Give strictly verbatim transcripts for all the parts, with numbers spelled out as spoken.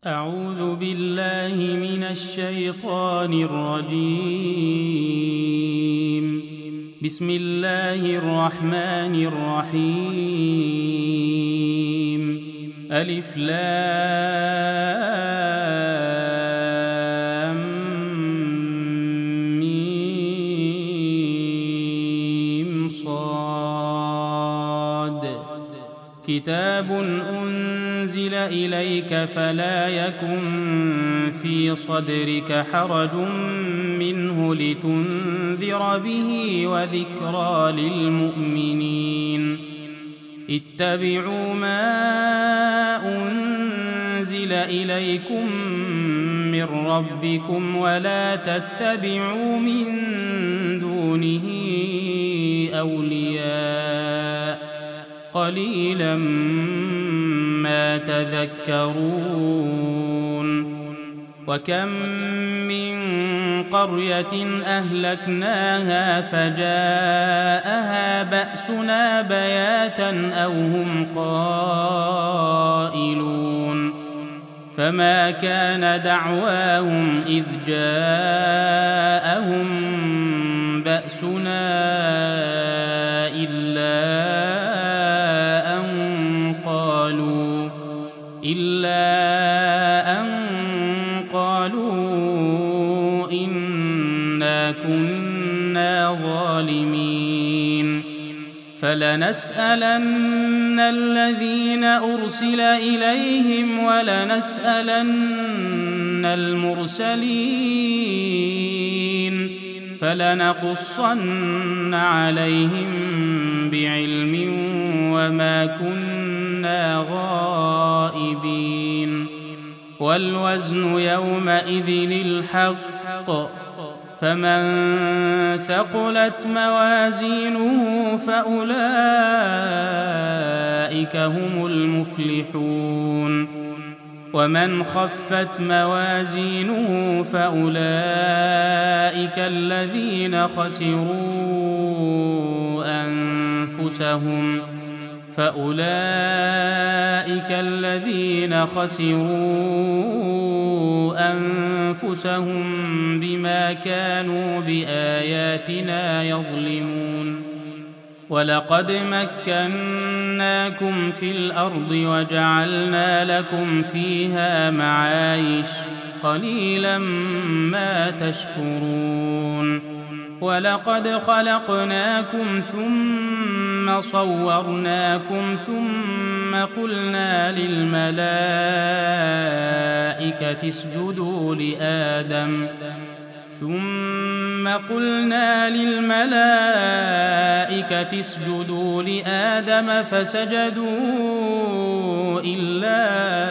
أعوذ بالله من الشيطان الرجيم. بسم الله الرحمن الرحيم. ألف لام ميم صاد. كتاب أنزل إليك فلا يكن في صدرك حرج منه لتنذر به وذكرى للمؤمنين. اتبعوا ما أنزل إليكم من ربكم ولا تتبعوا من دونه أولياء قليلا ما تذكرون. وكم من قرية أهلكناها فجاءها بأسنا بياتا أو هم قائلون. فما كان دعواهم إذ جاءهم بأسنا إلا إلا أن قالوا إنا كنا ظالمين. فلنسألن الذين أرسل إليهم ولنسألن المرسلين فلنقصن عليهم بعلم وما كنا غائبين. والوزن يومئذ الحق فمن ثقلت موازينه فأولئك هم المفلحون. ومن خفت موازينه فأولئك الذين خسروا أنفسهم فأولئك الذين خسروا أنفسهم بما كانوا بآياتنا يظلمون. ولقد مكناكم في الأرض وجعلنا لكم فيها معايش قليلا ما تشكرون. ولقد خلقناكم ثم صورناكم ثم قلنا للملائكة اسجدوا لآدم ثم قلنا للملائكة اسجدوا لآدم فسجدوا إلا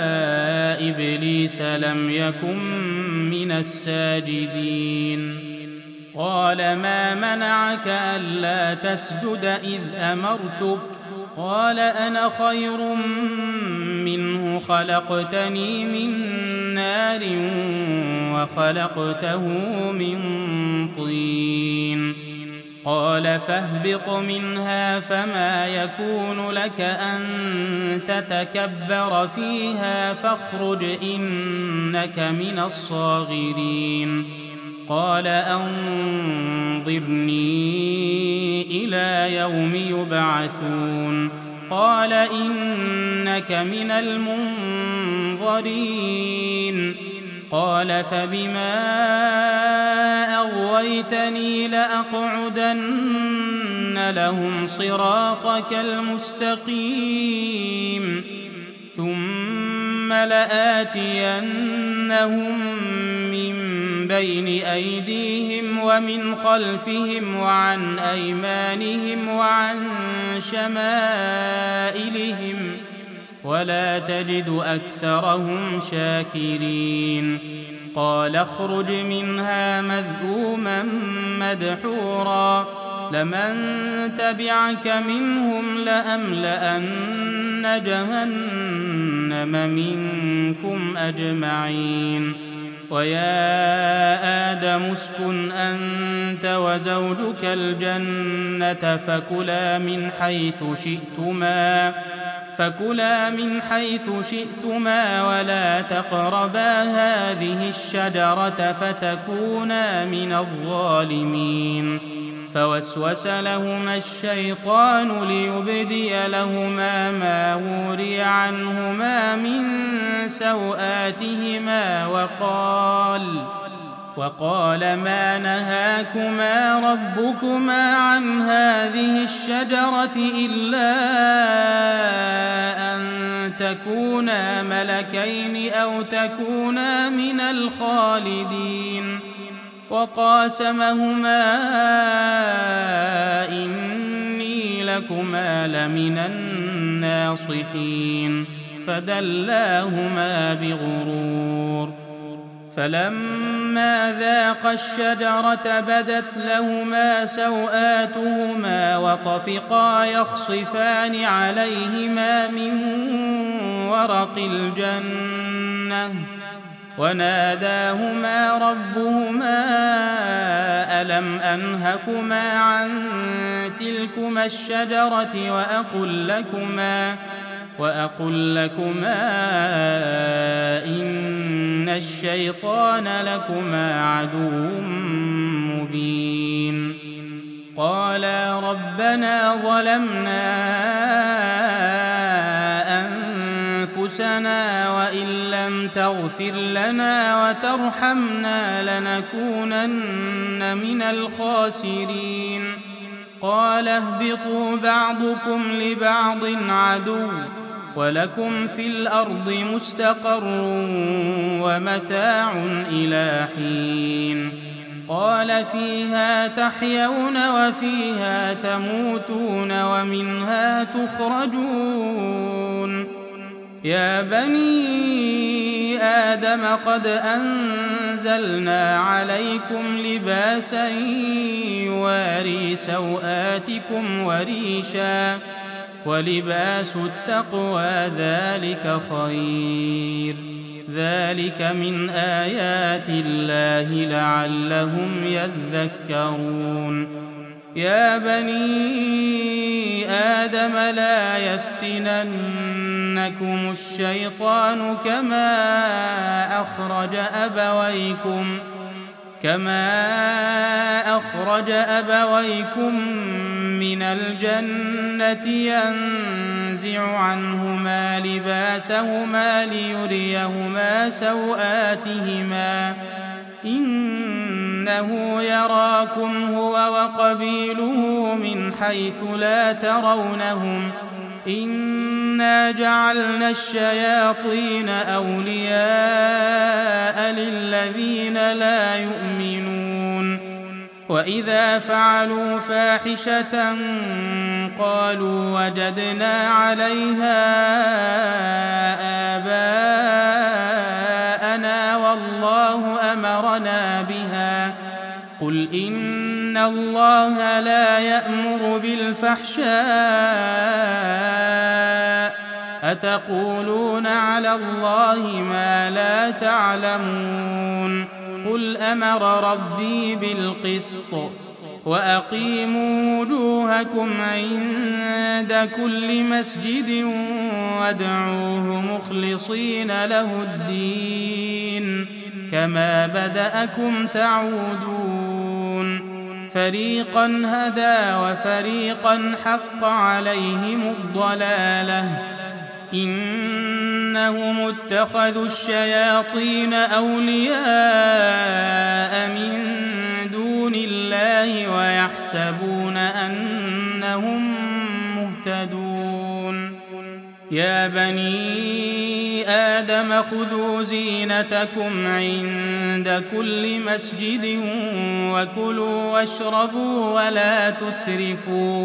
إبليس لم يكن من الساجدين. قال ما منعك ألا تسجد إذ أمرتك؟ قال أنا خير منه خلقتني من نار وخلقته من طين. قال فاهبط منها فما يكون لك أن تتكبر فيها فاخرج إنك من الصاغرين. قال أنظرني إلى يوم يبعثون. قال إنك من المنظرين. قال فبما أغويتني لأقعدن لهم صراطك المستقيم ثم لآتينهم من بين أيديهم ومن خلفهم وعن أيمانهم وعن شمائلهم ولا تجد أكثرهم شاكرين. قال اخرج منها مذءوما مدحورا لمن تبعك منهم لأملأن جهنم منكم أجمعين. ويا آدم اسكن أنت وزوجك الجنة فكلا من حيث شئتما فكلا من حيث شئتما ولا تقربا هذه الشجرة فتكونا من الظالمين. فوسوس لهما الشيطان ليبدي لهما ما وري عنهما من سوآتهما وقال وقال ما نهاكما ربكما عن هذه الشجرة إلا أن تكونا ملكين أو تكونا من الخالدين. وقاسمهما إني لكما لمن الناصحين فدلاهما بغرور. فلما ذاقا الشجرة بدت لهما سوآتهما وطفقا يخصفان عليهما من ورق الجنة وناداهما ربهما ألم أنهكما عن تلكما الشجرة وأقل لكما وأقل لكما إن الشيطان لكما عدو مبين. قالا ربنا ظلمنا أنفسنا وإن لم تغفر لنا وترحمنا لنكونن من الخاسرين. قال اهبطوا بعضكم لبعض عدو ولكم في الأرض مستقر ومتاع إلى حين. قال فيها تحيون وفيها تموتون ومنها تخرجون. يا بني آدم قد أنزلنا عليكم لباسا يواري سوآتكم وريشا ولباس التقوى ذلك خير. ذلك من آيات الله لعلهم يذكرون. يا بني آدم لا يفتننكم الشيطان كما أخرج أبويكم كما أخرج أبويكم من الجنة ينزع عنهما لباسهما ليريهما سوآتهما إنه يراكم هو وقبيله من حيث لا ترونهم إنا جعلنا الشياطين أولياء للذين لا يؤمنون. وإذا فعلوا فاحشة قالوا وجدنا عليها آباءنا والله أمرنا بها. قل إن الله لا يأمر بالفحشاء أتقولون على الله ما لا تعلمون. قل أمر ربي بالقسط وأقيموا وجوهكم عند كل مسجد وادعوه مخلصين له الدين كما بدأكم تعودون. فريقا هدى وفريقا حق عليهم الضلالة إنهم اتخذوا الشياطين أولياء من دون الله ويحسبون أنهم مهتدون. يا بني آدم خذوا زينتكم عند كل مسجد وكلوا واشربوا ولا تسرفوا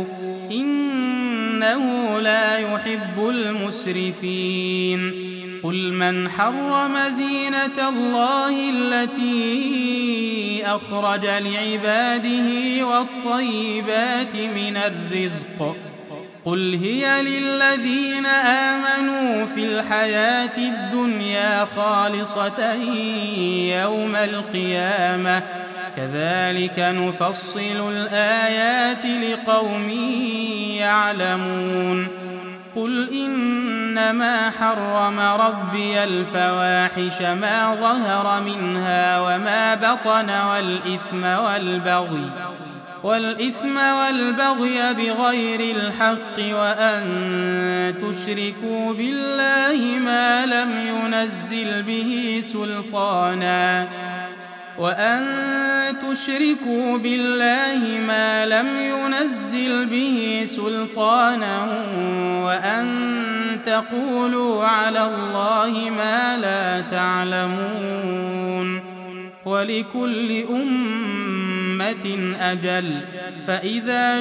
إنه لا يحب المسرفين. قل من حرم زينة الله التي أخرج لعباده والطيبات من الرزق قل هي للذين آمنوا في الحياة الدنيا خالصة يوم القيامة كذلك نفصل الآيات لقوم يعلمون. قل إنما حرم ربي الفواحش ما ظهر منها وما بطن والإثم والبغي والإثم والبغي بغير الحق وأن تشركوا بالله ما لم ينزل به سلطانا وأن تشركوا بالله ما لم ينزل به سلطانا وأن تقولوا على الله ما لا تعلمون ولكل أمة أجل فإذا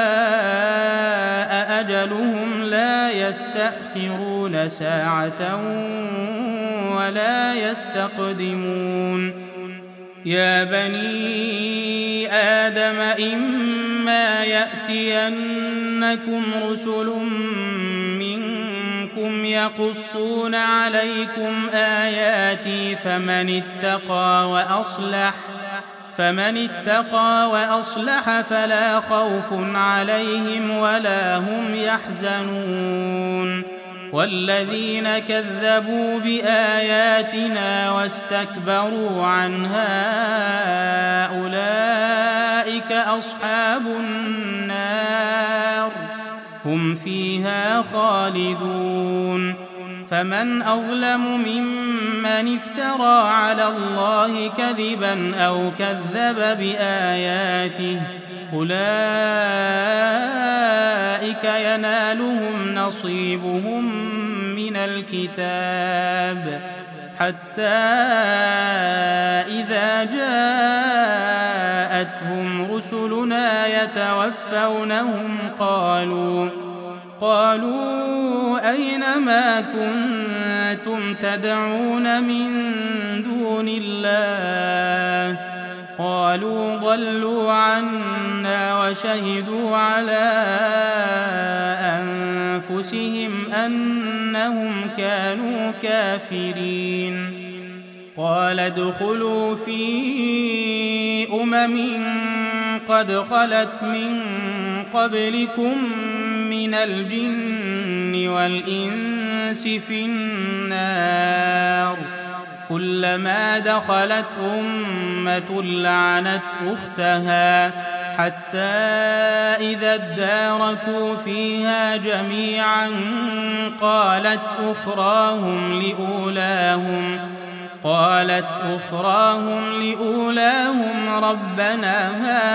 جاء أجلهم لا يستأخرون ساعة ولا يستقدمون يا بني آدم إما يأتينكم رسل منكم يقصون عليكم آياتي فمن اتقى وأصلح فمن اتقى وأصلح فلا خوف عليهم ولا هم يحزنون والذين كذبوا بآياتنا واستكبروا عنها أولئك أصحاب النار هم فيها خالدون فمن أظلم ممن افترى على الله كذبا أو كذب بآياته أولئك ينالهم نصيبهم من الكتاب حتى إذا جاءتهم رسلنا يتوفونهم قالوا قالوا أين ما كنتم تدعون من دون الله قالوا ضلوا عنا وشهدوا على أنفسهم أنهم كانوا كافرين قال ادخلوا في أمم قد خلت من قبلكم من الجن والإنس في النار كلما دخلت أمة لعنت أختها حتى إذا اداركوا فيها جميعا قالت أخراهم لأولاهم قالت أخراهم لأولاهم ربنا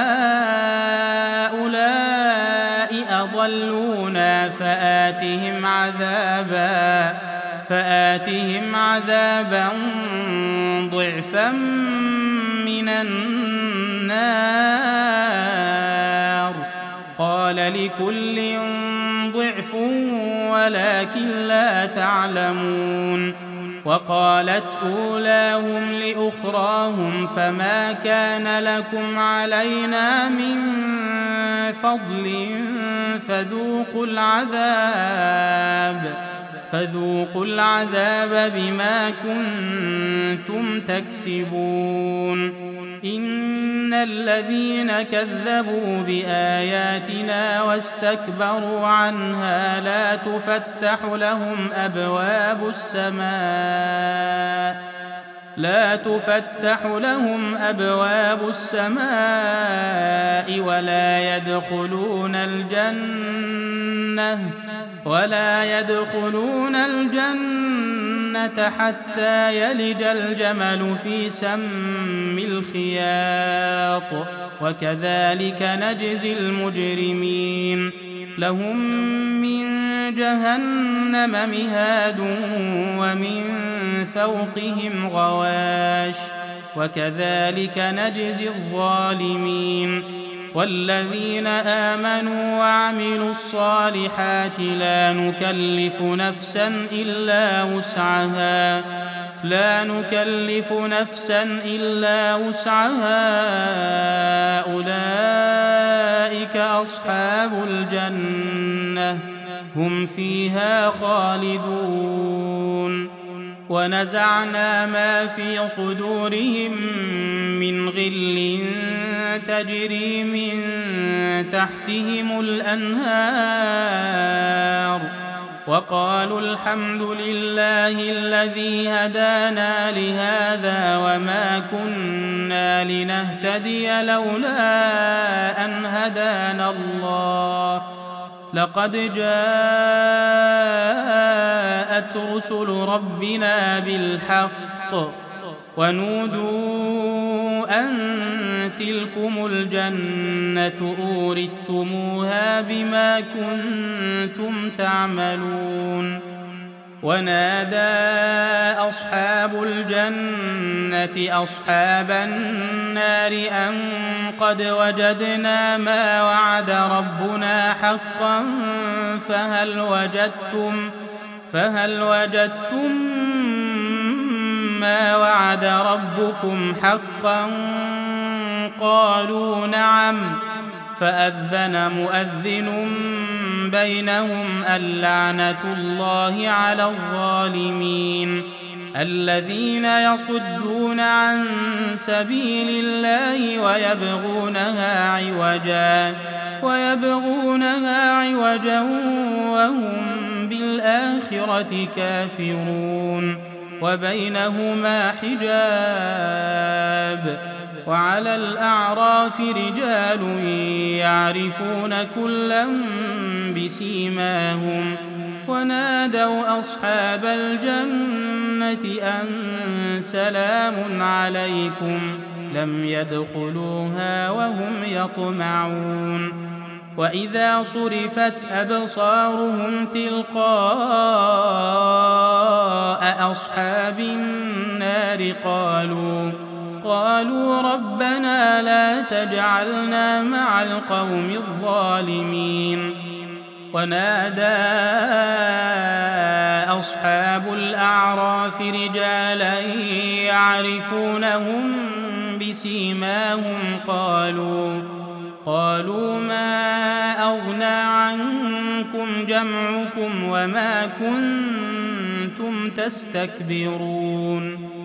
هؤلاء أضلونا فآتهم عذابا فآتهم عذابا ضعفا من النار قال لكل ضعف ولكن لا تعلمون وقالت أولاهم لأخراهم فما كان لكم علينا من فضل فذوقوا العذاب فذوقوا العذاب بما كنتم تكسبون إن الذين كذبوا بآياتنا واستكبروا عنها لا تفتح لهم أبواب السماء لا تفتح لهم أبواب السماء ولا يدخلون الجنة ولا يدخلون الجنة حتى يلج الجمل في سم الخياط وكذلك نجزي المجرمين لهم من جهنم مهاد ومن فوقهم غواش وكذلك نجزي الظالمين والذين آمنوا وعملوا الصالحات لا نكلف نفسا إلا وسعها لا نكلف نفسا إلا وسعها أولئك أصحاب الجنة هم فيها خالدون ونزعنا ما في صدورهم من غل تجري من تحتهم الأنهار وقالوا الحمد لله الذي هدانا لهذا وما كنا لنهتدي لولا أن هدانا الله لقد جاءت رسل ربنا بالحق ونودوا أن تلكم الجنة أورثتموها بما كنتم تعملون ونادى أصحاب الجنة أصحاب النار أن قد وجدنا ما وعد ربنا حقا فهل وجدتم فهل وجدتم ما وعد ربكم حقا قالوا نعم فأذن مؤذن بينهم اللعنة الله على الظالمين الذين يصدون عن سبيل الله ويبغونها عوجا ويبغونها عوجا وهم بالآخرة كافرون وبينهما حجاب وعلى الأعراف رجال يعرفون كلا بسيماهم ونادوا أصحاب الجنة أن سلام عليكم لم يدخلوها وهم يطمعون وإذا صرفت أبصارهم تلقاء أصحاب النار قالوا قالوا ربنا لا تجعلنا مع القوم الظالمين ونادى أصحاب الأعراف رجالا يعرفونهم بسيماهم قالوا قالوا ما أغنى عنكم جمعكم وما كنتم تستكبرون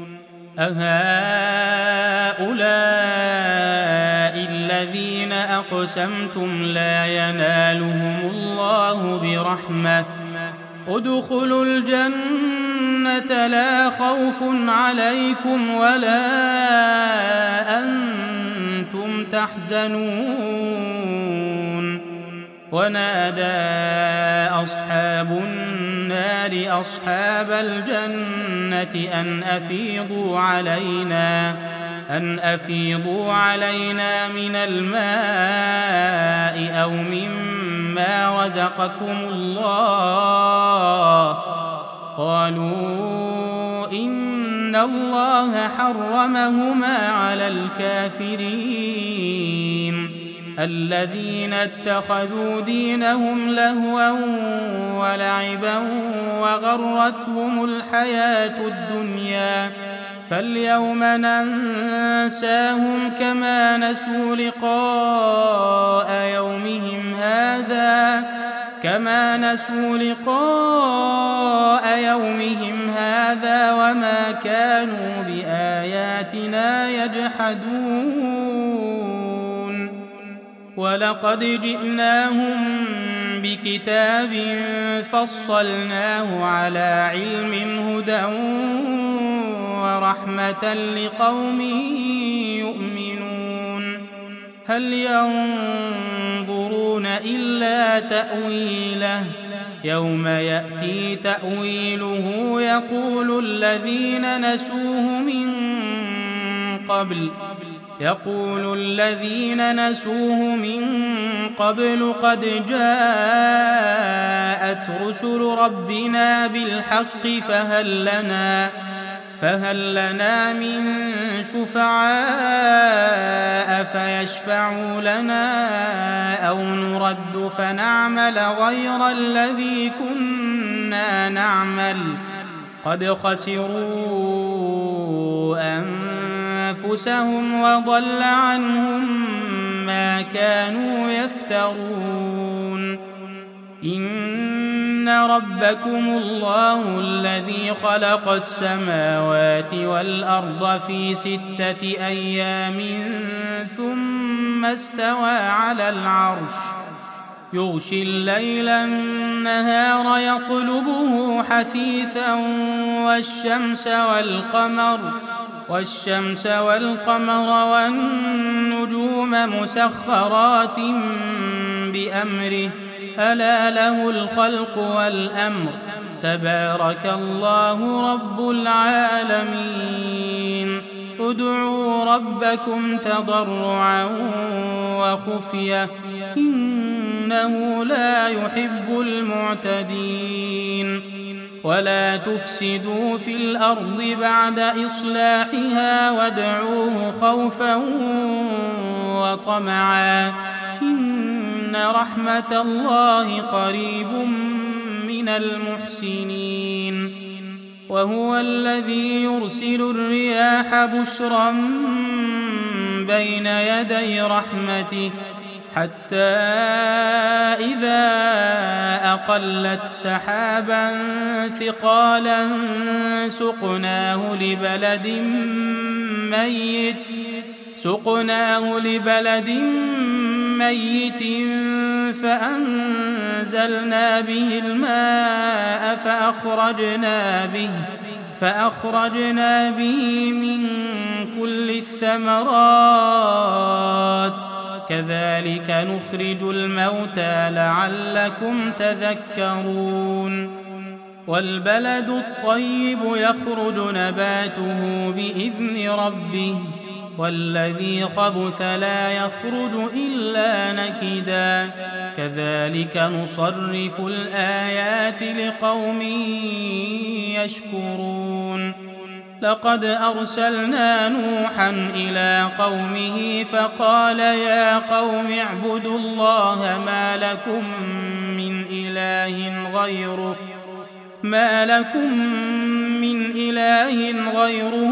أهؤلاء الذين أقسمتم لا ينالهم الله برحمة ادخلوا الجنة لا خوف عليكم ولا أنتم تحزنون ونادى أصحاب النار أصحاب الجنة أن أفيضوا علينا أن أفيضوا علينا من الماء أو مما رزقكم الله قالوا إن الله حرمهما على الكافرين الذين اتخذوا دينهم لهوا ولعبا وغرتهم الحياة الدنيا فاليوم ننساهم كما نسوا لقاء يومهم هذا كما نسوا لقاء يومهم هذا وما كانوا بآياتنا يجحدون ولقد جئناهم بكتاب فصلناه على علم هدى ورحمة لقوم يؤمنون هل ينظرون إلا تأويله يوم يأتي تأويله يقول الذين نسوه من قبل يقول الذين نسوه من قبل قد جاءت رسل ربنا بالحق فهل لنا فهل لنا من شفعاء فيشفعوا لنا أو نرد فنعمل غير الذي كنا نعمل قد خسروا أنفسهم وضل عنهم ما كانوا يفترون إن ربكم الله الذي خلق السماوات والأرض في ستة أيام ثم استوى على العرش يغشي الليل النهار يطلبه حثيثا والشمس والقمر والشمس والقمر والنجوم مسخرات بأمره ألا له الخلق والأمر تبارك الله رب العالمين ادعوا ربكم تضرعا وخفية إنه لا يحب المعتدين ولا تفسدوا في الأرض بعد إصلاحها وادعوه خوفا وطمعا إن رحمة الله قريب من المحسنين وهو الذي يرسل الرياح بشرا بين يدي رحمته حتى إذا أقلت سحابا ثقالا سقناه لبلد ميت سقناه لبلد ميت فأنزلنا به الماء فأخرجنا به فأخرجنا به من كل الثمرات كذلك نخرج الموتى لعلكم تذكرون والبلد الطيب يخرج نباته بإذن ربه والذي خبث لا يخرج إلا نكدا كذلك نصرف الآيات لقوم يشكرون لقد أرسلنا نوحا إلى قومه فقال يا قوم اعبدوا الله ما لكم من إله غيره ما لكم من إله غيره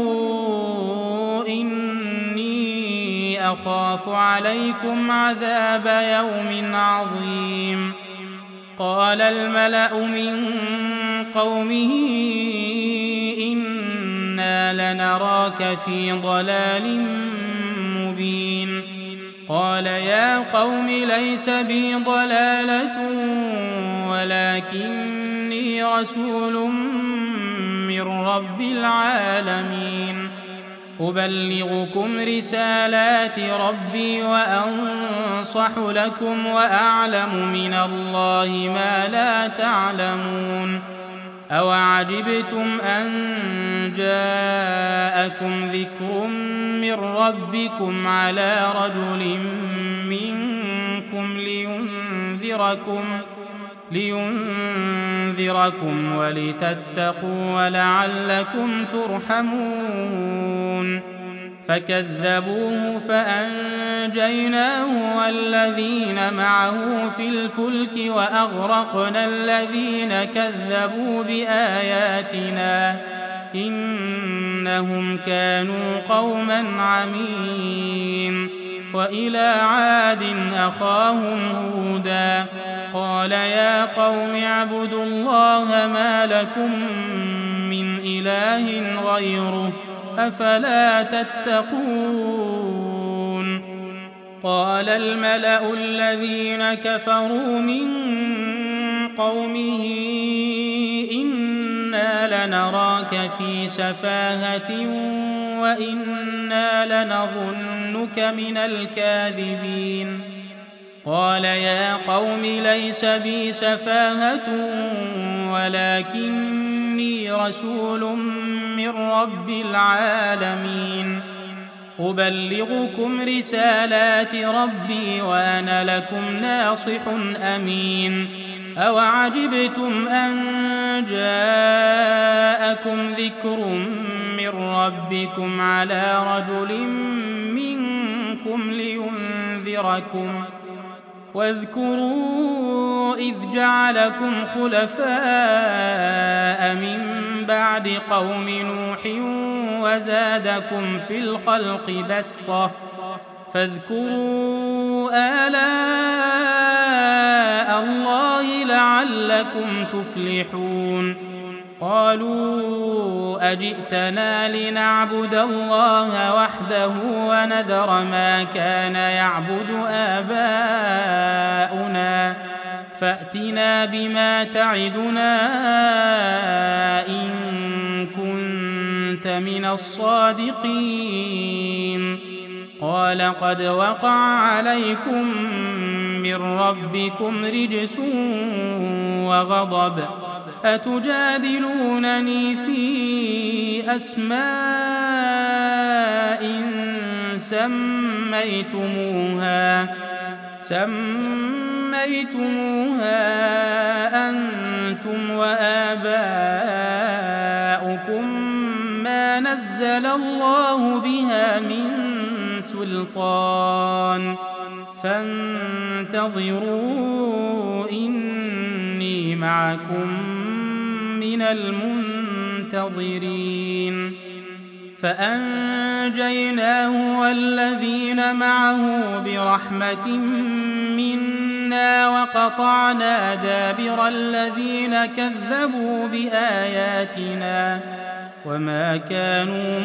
إني أخاف عليكم عذاب يوم عظيم قال الملأ من قومه إنا لنراك في ضلال مبين قال يا قوم ليس بي ضلالة ولكني رسول من رب العالمين أبلغكم رسالات ربي وأنصح لكم وأعلم من الله ما لا تعلمون أوعجبتم أن جاءكم ذكر من ربكم على رجل منكم لينذركم لينذركم ولتتقوا ولعلكم ترحمون فكذبوه فأنجيناه والذين معه في الفلك وأغرقنا الذين كذبوا بآياتنا إنهم كانوا قوما عمين وإلى عاد أخاهم هودا قال يا قوم اعبدوا الله ما لكم من إله غيره أفلا تتقون قال الملأ الذين كفروا من قومه إنا لنراك في سفاهة وإنا لنظنك من الكاذبين قال يا قوم ليس بي سفاهة ولكني رسول من رب العالمين أبلغكم رسالات ربي وأنا لكم ناصح أمين أوعجبتم أن جاءكم ذكر من ربكم على رجل منكم لينذركم واذكروا إذ جعلكم خلفاء من بعد قوم نوح وزادكم في الخلق بسطة فاذكروا آلاء الله لعلكم تفلحون قالوا أجئتنا لنعبد الله وحده ونذر ما كان يعبد آباؤنا فأتنا بما تعدنا إن كنت من الصادقين قال قد وقع عليكم من ربكم رجس وغضب أتجادلونني في أسماء سميتموها سميتموها أنتم وآباؤكم ما نزل الله بها من سلطان فانتظروا إني معكم من المنتظرين فأنجيناه والذين معه برحمة منا وقطعنا دابر الذين كذبوا بآياتنا وما كانوا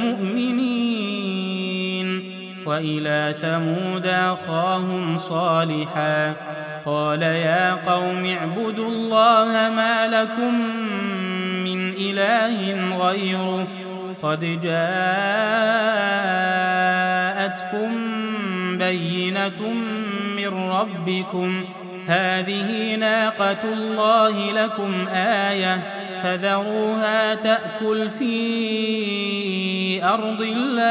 مؤمنين وإلى ثمود أخاهم صالحا قال يا قوم اعبدوا الله ما لكم من إله غيره قد جاءتكم بينة من ربكم هذه ناقة الله لكم آية فذروها تأكل في أرض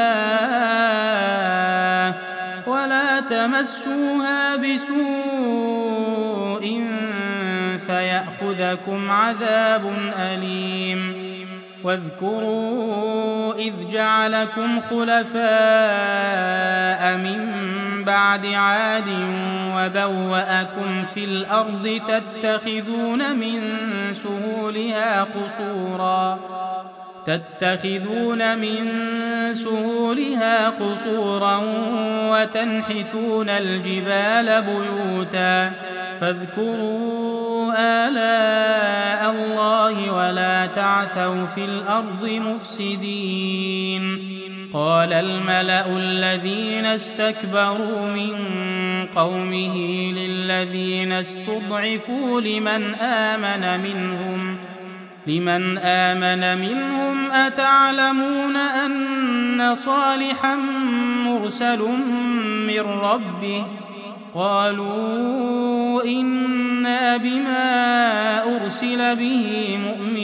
الله ولا تمسوها بسوء فيأخذكم عذاب أليم واذكروا إذ جعلكم خلفاء من بعد عاد وبوأكم في الأرض تتخذون من سهولها قصورا تتخذون من سهولها قصورا وتنحتون الجبال بيوتا فاذكروا آلاء الله ولا تعثوا في الأرض مفسدين قال الملأ الذين استكبروا من قومه للذين استضعفوا لمن آمن منهم لمن آمن منهم أتعلمون أن صالحا مرسل من ربه قالوا إنا بما أرسل به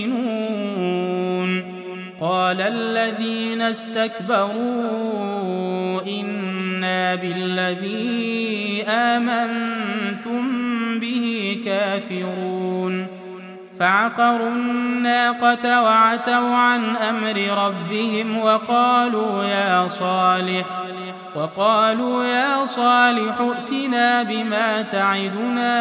مؤمنون قال الذين استكبروا إنا بالذي آمنتم به كافرون فعقروا الناقة وعتوا عن أمر ربهم وقالوا يا صالح وقالوا يا صالح ائتنا بما تعدنا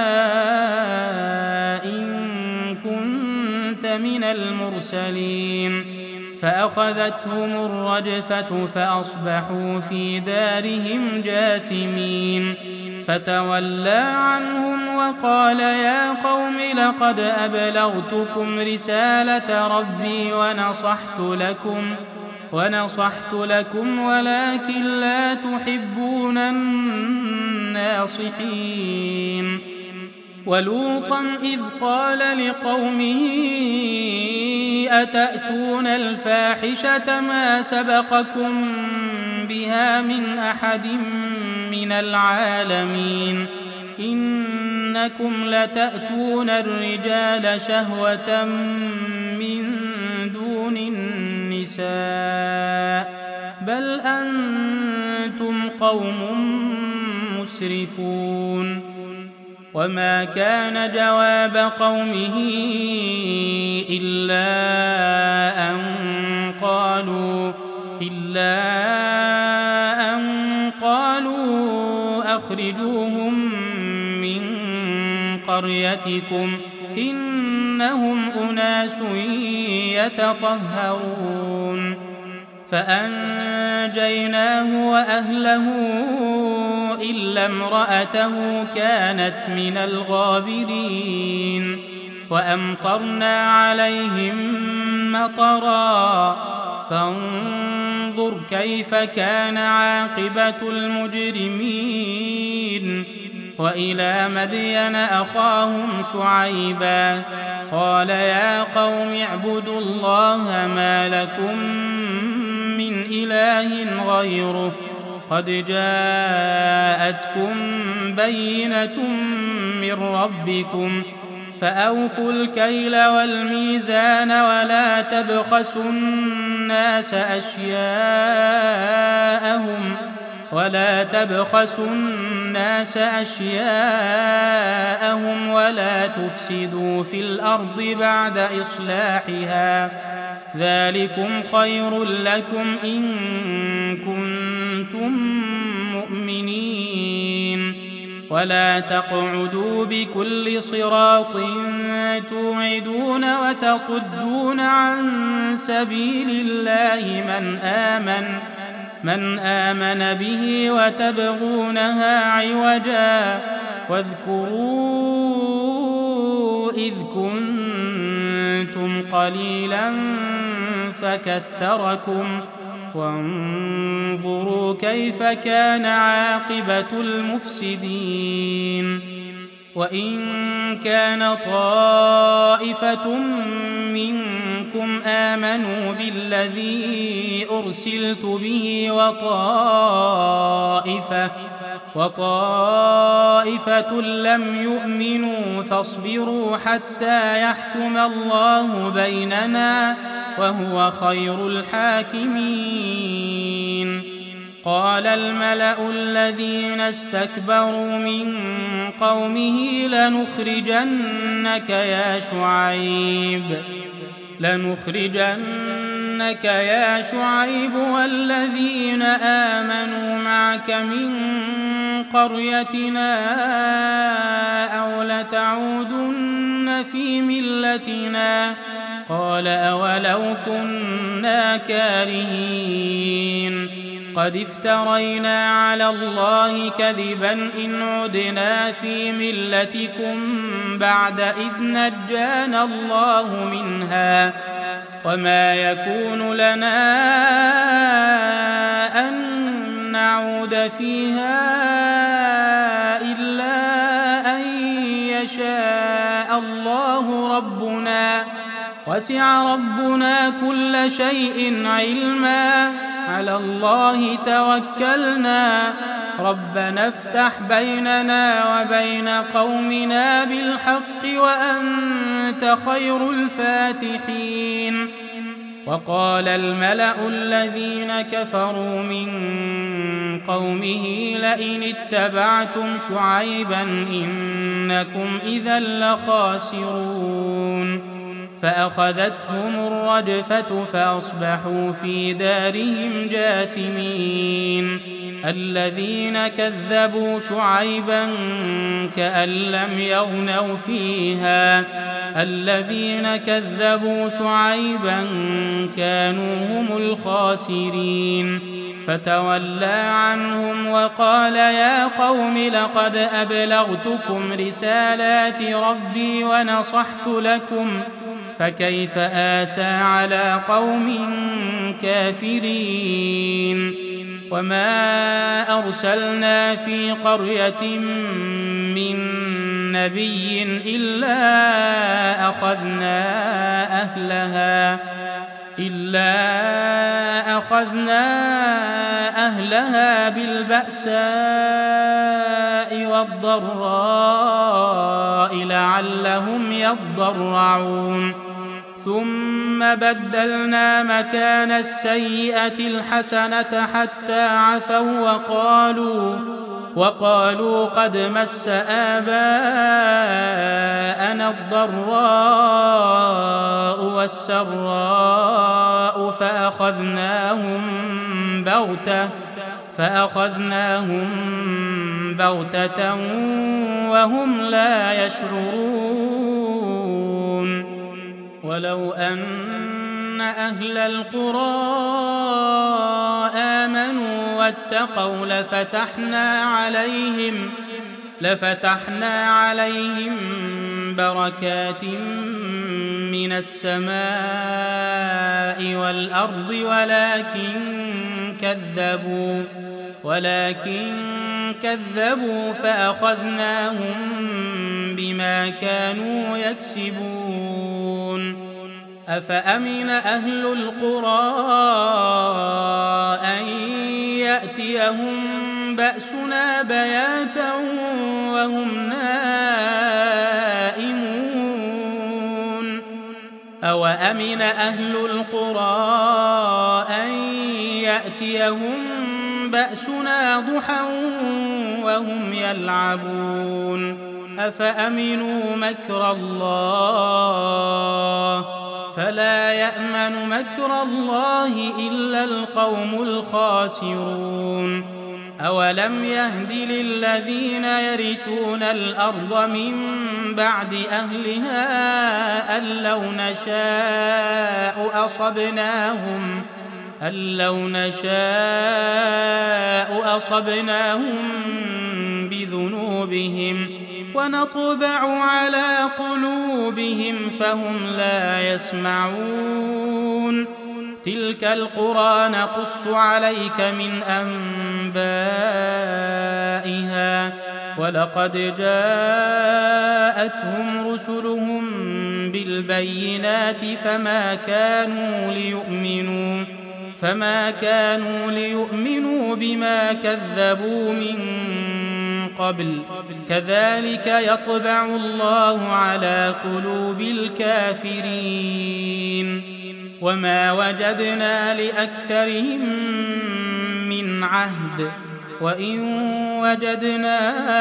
إن كنت من المرسلين فأخذتهم الرجفة فأصبحوا في دارهم جاثمين فتولى عنهم وقال يا قوم لقد أبلغتكم رسالة ربي ونصحت لكم ونصحت لكم ولكن لا تحبون الناصحين ولوطا إذ قال لقومه أتأتون الفاحشة ما سبقكم بها من أحد من العالمين إنكم لتأتون الرجال شهوة من دون النساء بل أنتم قوم مسرفون وما كان جواب قومه إلا أن قالوا إلا أن قالوا أخرجوهم من قريتكم إنهم أناس يتطهرون فأنجيناه وأهله إلا امرأته كانت من الغابرين وأمطرنا عليهم مطرا فانظر كيف كان عاقبة المجرمين. وإلى مدين أخاهم شعيبا قال يا قوم اعبدوا الله ما لكم من إله غيره قد جاءتكم بينة من ربكم فأوفوا الكيل والميزان ولا تبخسوا الناس أشياءهم ولا تبخسوا الناس أشياءهم ولا تفسدوا في الأرض بعد إصلاحها ذلكم خير لكم إن كنتم مؤمنين. ولا تقعدوا بكل صراط توعدون وتصدون عن سبيل الله من آمن من آمن به وتبغونها عوجا واذكروا إذ كنتم قليلا فكثركم وانظروا كيف كان عاقبة المفسدين. وإن كان طائفة منكم آمنوا بالذي أرسلت به وطائفة وطائفة لم يؤمنوا فاصبروا حتى يحكم الله بيننا وهو خير الحاكمين. قال الملأ الذين استكبروا من قومه لنخرجنك يا شعيب لنخرجنك يا شعيب والذين آمنوا معك من قريتنا أو لتعودن في ملتنا قال أولو كنا كارهين قد افترينا على الله كذبا إن عدنا في ملتكم بعد إذ نجانا الله منها وما يكون لنا أن نعود فيها إلا أن يشاء الله ربنا وسع ربنا كل شيء علما على الله توكلنا ربنا افتح بيننا وبين قومنا بالحق وأنت خير الفاتحين. وقال الملأ الذين كفروا من قومه لئن اتبعتم شعيبا إنكم إذا لخاسرون. فأخذتهم الرجفة فأصبحوا في دارهم جاثمين. الذين كذبوا شعيبا كأن لم يغنوا فيها الذين كذبوا شعيبا كانوا هم الخاسرين. فتولى عنهم وقال يا قوم لقد أبلغتكم رسالات ربي ونصحت لكم فكيف آسى على قوم كافرين. وما أرسلنا في قرية من نبي إلا أخذنا أهلها إلا أخذنا أهلها بالبأساء والضراء لعلهم يضرعون. ثم بدلنا مكان السيئة الحسنة حتى عفوا وقالوا وقالوا قد مس آباءنا الضراء والسراء فأخذناهم بغتة فأخذناهم بغتة وهم لا يشعرون. ولو أن أهل القرى آمنوا واتقوا لفتحنا عليهم لفتحنا عليهم بركات من السماء والأرض ولكن كذبوا ولكن كذبوا فأخذناهم بما كانوا يكسبون أفأمن أهل القرى أن يأتيهم بأسنا بياتا وهم نائمون أوأمن أهل القرى أن يأتيهم بأسنا ضحى وهم يلعبون أفأمنوا مكر الله فلا يأمن مكر الله إلا القوم الخاسرون أولم يهد للذين يرثون الأرض من بعد أهلها أن لو نشاء أصبناهم أن لو نشاء أصبناهم بذنوبهم ونطبع على قلوبهم فهم لا يسمعون تلك القرى نقص عليك من أنبائها ولقد جاءتهم رسلهم بالبينات فما كانوا ليؤمنوا فما كانوا ليؤمنوا بما كذبوا من قبل كذلك يطبع الله على قلوب الكافرين وما وجدنا لأكثرهم من عهد وإن وجدنا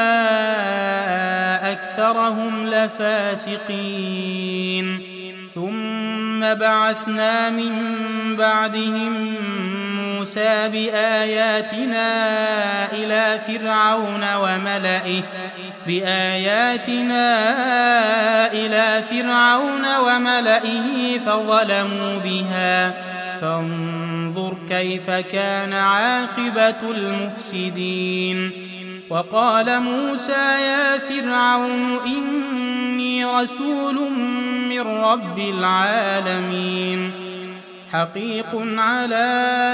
أكثرهم لفاسقين ثم بعثنا من بعدهم موسى بآياتنا إلى فرعون وملئه بآياتنا إلى فرعون وملئه فظلموا بها فانظر كيف كان عاقبة المفسدين وقال موسى يا فرعون إني رسول من رب العالمين حقيق على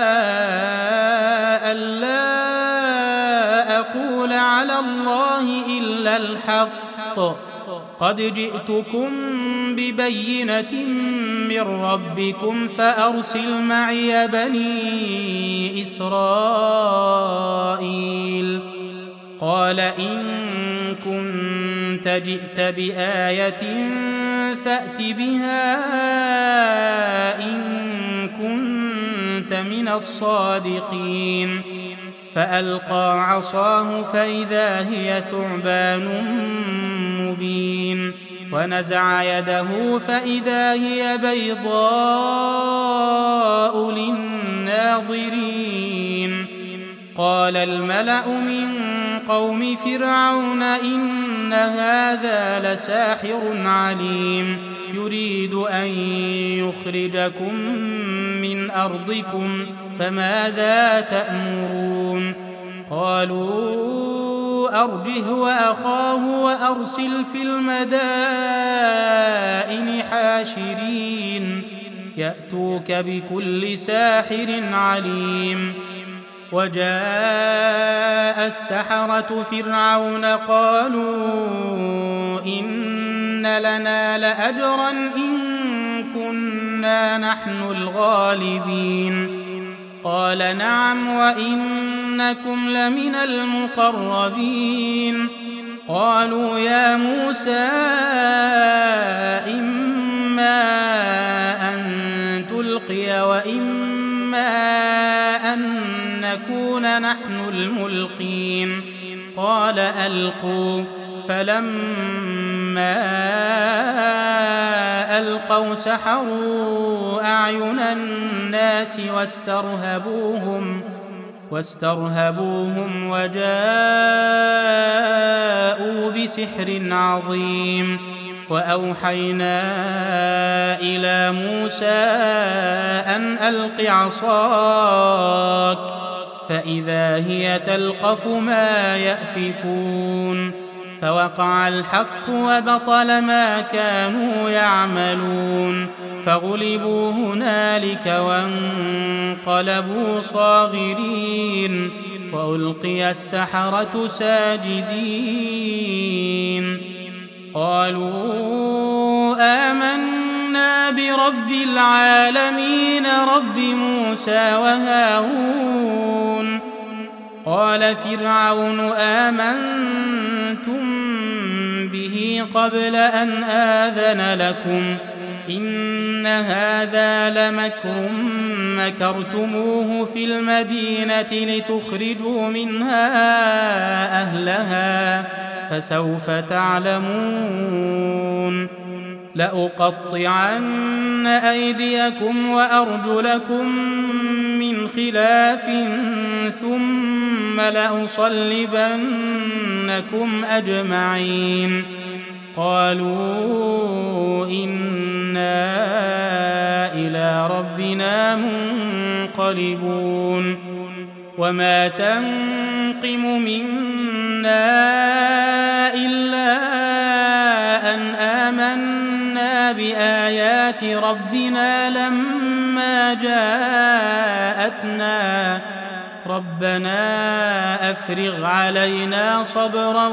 ألا أقول على الله إلا الحق قد جئتكم ببينة من ربكم فأرسل معي بني إسرائيل قال إن كنت جئت بآية فأت بها إن كنت من الصادقين فألقى عصاه فإذا هي ثعبان مبين ونزع يده فإذا هي بيضاء للناظرين قال الملأ من قوم فرعون إن هذا لساحر عليم يريد أن يخرجكم من أرضكم فماذا تأمرون قالوا أرجه وأخاه وأرسل في المدائن حاشرين يأتوك بكل ساحر عليم وجاء السحرة فرعون قالوا إن لنا لأجرا إن كنا نحن الغالبين قال نعم وإنكم لمن المقربين قالوا يا موسى إما أن تلقي وإما أن نكون نحن الملقين قال ألقوا فلما ألقوا سحروا أعين الناس واسترهبوهم واسترهبوهم وجاءوا بسحر عظيم وأوحينا إلى موسى أن ألق عصاك فإذا هي تلقف ما يأفكون فوقع الحق وبطل ما كانوا يعملون فغلبوا هنالك وانقلبوا صاغرين وألقي السحرة ساجدين قالوا آمنا برب العالمين رب موسى وهارون قال فرعون آمنتم به قبل أن آذن لكم إن هذا لمكر مكرتموه في المدينة لتخرجوا منها أهلها فسوف تعلمون لأقطعن أيديكم وأرجلكم من خلاف ثم لأصلبنكم أجمعين قالوا إنا إلى ربنا منقلبون وما تنقم منا إلا أن آمنا بآيات ربنا لما جاءتنا ربنا أفرغ علينا صبرا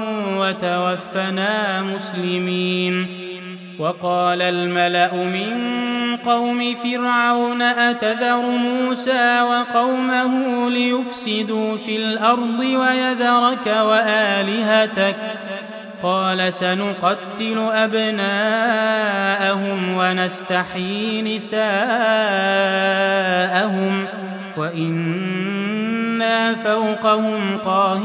وتوفنا مسلمين وقال الملأ من قوم فرعون أتذر موسى وقومه ليفسدوا في الأرض ويذرك وآلهتك قال سنقتل أبناءهم ونستحيي نساءهم وإنا فوقهم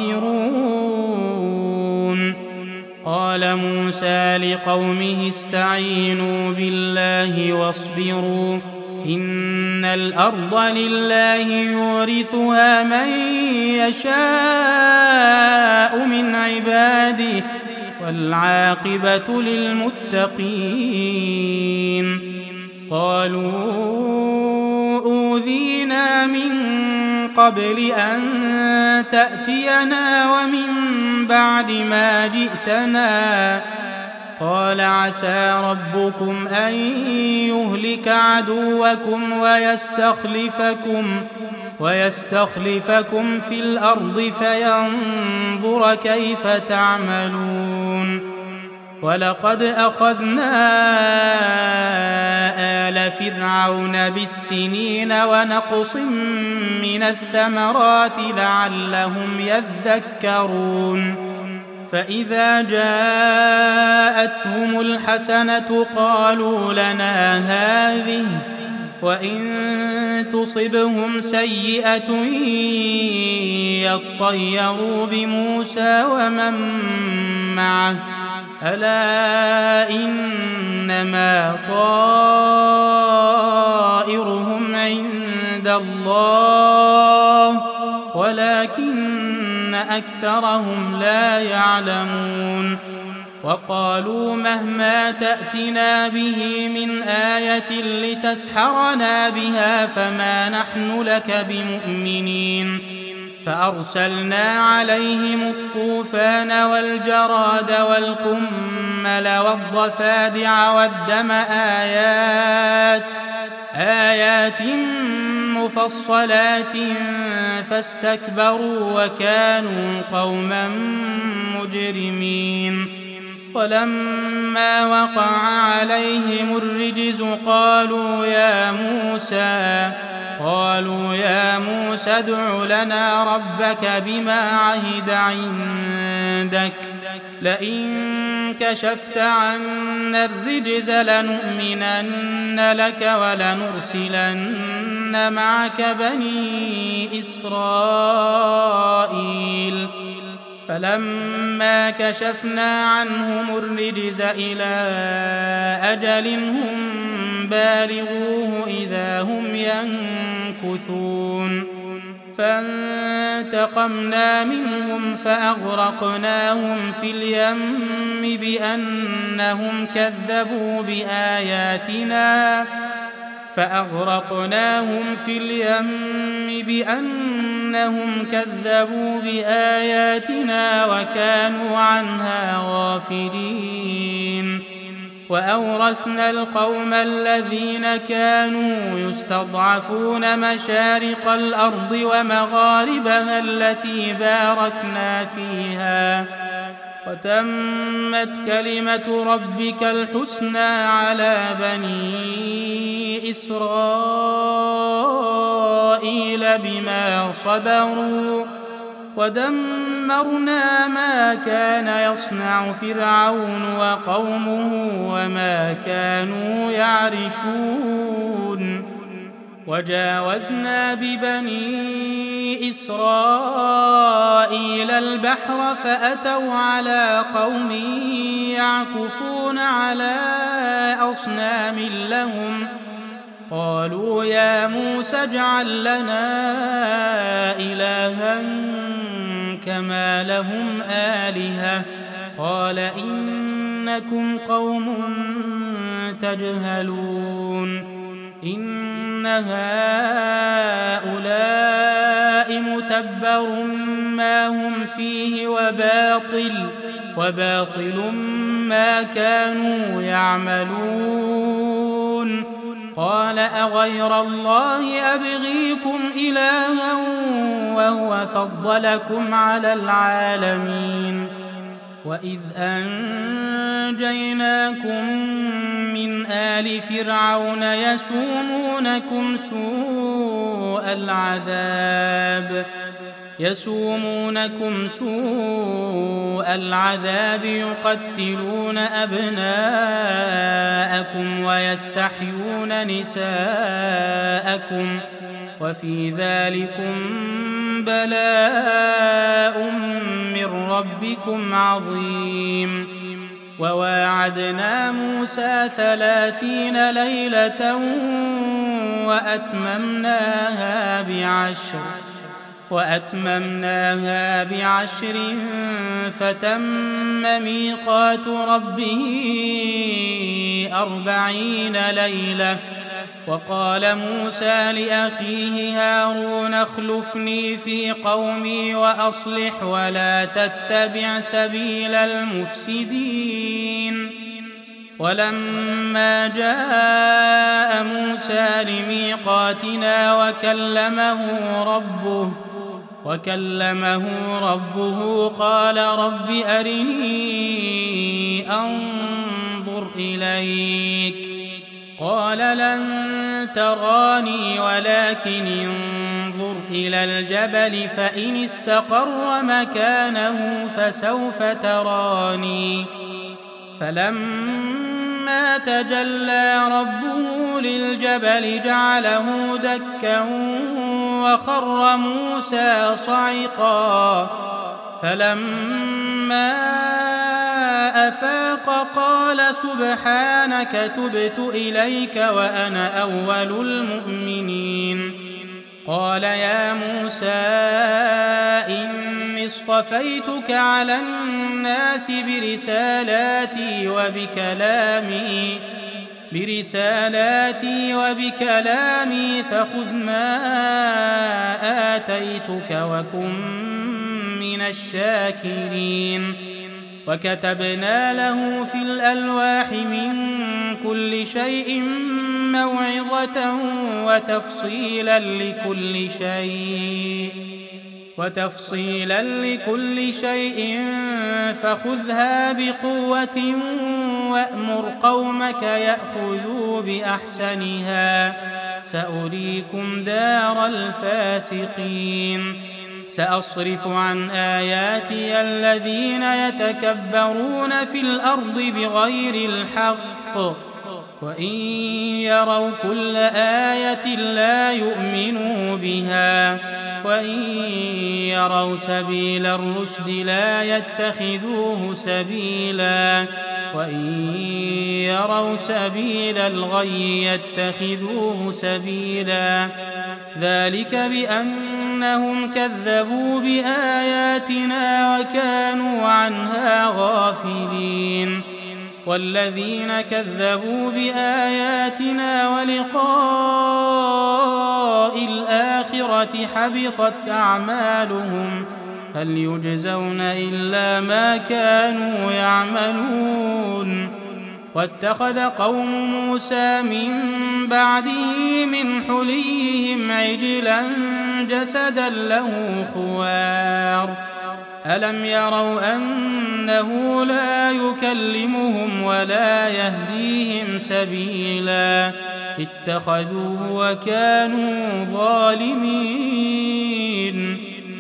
قاهرون قال موسى لقومه استعينوا بالله واصبروا إن الأرض لله يورثها من يشاء من عباده والعاقبة للمتقين قالوا أوذينا من قبل أن تأتينا ومن بعد ما جئتنا قال عسى ربكم أن يهلك عدوكم ويستخلفكم ويستخلفكم في الأرض فينظر كيف تعملون ولقد أخذنا آل فرعون بالسنين ونقص من الثمرات لعلهم يذكرون فإذا جاءتهم الحسنة قالوا لنا هذه وإن تصبهم سيئة يطيروا بموسى ومن معه ألا إنما طائرهم عند الله ولكن أكثرهم لا يعلمون وقالوا مهما تأتنا به من آية لتسحرنا بها فما نحن لك بمؤمنين فأرسلنا عليهم الطوفان والجراد والقمل والضفادع والدم آيات آيات مفصلات فاستكبروا وكانوا قوما مجرمين ولما وقع عليهم الرجز قالوا يا موسى قالوا يا موسى ادع لنا ربك بما عهد عندك لئن كشفت عنا الرجز لنؤمنن لك ولنرسلن معك بني إسرائيل فلما كشفنا عنهم الرجز إلى أجل هم بالغوه إذا هم ينكثون فانتقمنا منهم فأغرقناهم في اليم بأنهم كذبوا بآياتنا فأغرقناهم في اليم بأنهم كذبوا بآياتنا وكانوا عنها غافلين. وأورثنا القوم الذين كانوا يستضعفون مشارق الأرض ومغاربها التي باركنا فيها، وتمت كلمة ربك الحسنى على بني إسرائيل بما صبروا، ودمرنا ما كان يصنع فرعون وقومه وما كانوا يعرشون. وجاوزنا ببني إسرائيل البحر فأتوا على قوم يعكفون على أصنام لهم، قالوا يا موسى اجعل لنا إلها كما لهم آلهة، قال إنكم قوم تجهلون. إن هؤلاء متبر ما هم فيه وباطل وباطل ما كانوا يعملون. قال أغير الله أبغيكم إلها وهو فضلكم على العالمين. وإذ أنجيناكم من آل فرعون يسومونكم سوء العذاب يسومونكم سوء العذاب يقتلون أبناءكم ويستحيون نساءكم، وفي ذلكم بلاء من ربكم عظيم. وواعدنا موسى ثلاثين ليلة وأتممناها بعشر وأتممناها بعشر فتم ميقات ربه أربعين ليلة. وقال موسى لأخيه هارون اخلفني في قومي وأصلح ولا تتبع سبيل المفسدين. ولما جاء موسى لميقاتنا وكلمه ربه وكلمه ربه قال رب أرني أنظر إليك، قال لن تراني ولكن انظر إلى الجبل فإن استقر مكانه فسوف تراني. فلما تجلى ربه للجبل جعله دكا وخر موسى صعقا. فلما أفاق قال سبحانك تبت إليك وأنا أول المؤمنين. قال يا موسى إني اصطفيتك على الناس برسالاتي وبكلامي برسالاتي وبكلامي فخذ ما آتيتك وكن من الشاكرين. وكتبنا له في الألواح من كل شيء موعظة وتفصيلا لكل شيء وتفصيلا لكل شيء فخذها بقوة وأمر قومك يأخذوا بأحسنها سأريكم دار الفاسقين. سأصرف عن آياتي الذين يتكبرون في الأرض بغير الحق وإن يروا كل آية لا يؤمنوا بها وإن يروا سبيل الرشد لا يتخذوه سبيلا وإن يروا سبيل الغي يتخذوه سبيلا. ذلك بأنهم كذبوا بآياتنا وكانوا عنها غافلين. والذين كذبوا بآياتنا ولقاء الآخرة حبطت أعمالهم هل يجزون إلا ما كانوا يعملون واتخذ قوم موسى من بعده من حليهم عجلا جسدا له خوار ألم يروا أنه لا يكلمهم ولا يهديهم سبيلا اتخذوه وكانوا ظالمين